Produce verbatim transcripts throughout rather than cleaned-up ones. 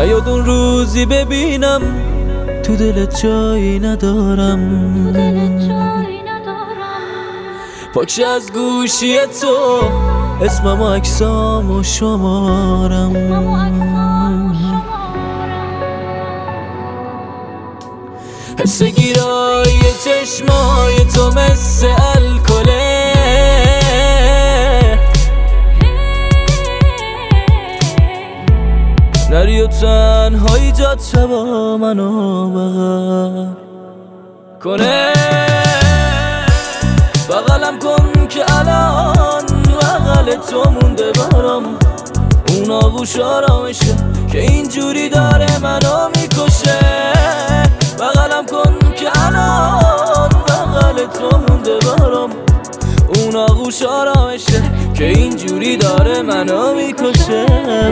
نیاد اون روزی ببینم تو دلت جایی ندارم، پاکش از گوشی تو اسمم و عکسام و شمارم. حس گیرای چشمای تو مثل الکله، نری و تنهایی جاد شبا منو بغل کنه. بغلم کن که الان بغل تو مونده برام اون آغوش آرامشه که اینجوری داره منو میکشه. بغلم کن که الان بغل تو مونده برام اون آغوش آرامشه که اینجوری داره منو میکشه.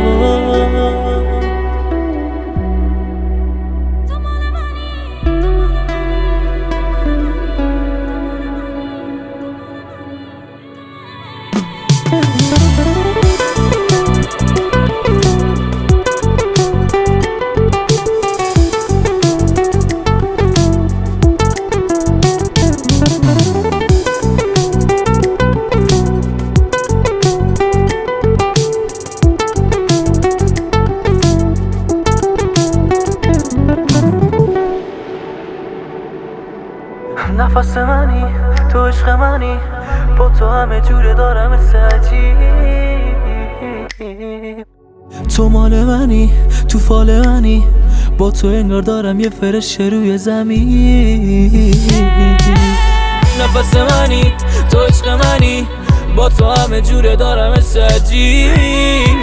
نفس منی تو عشق منی، با تو همه جوره دارم مثل عجیب. تو مال منی تو فال منی، با تو انگار دارم یه فرش روی زمین. نفس منی تو عشق منی، با تو همه جوره دارم مثل عجیب.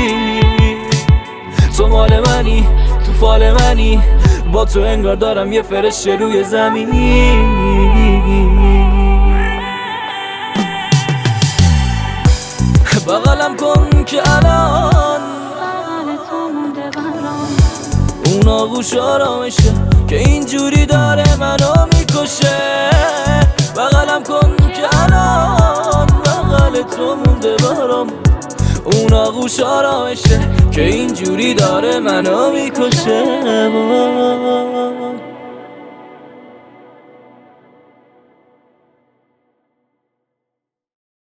تو مال منی تو فال منی، با تو انگار دارم یه فرش روی زمین. بغلم کن که الان بغل تو مونده برام اون آغوش آرامشه که اینجوری داره منو میکشه. بغلم کن که الان بغل تو مونده برام اون آغوش آرامشه که اینجوری داره منو میکشه.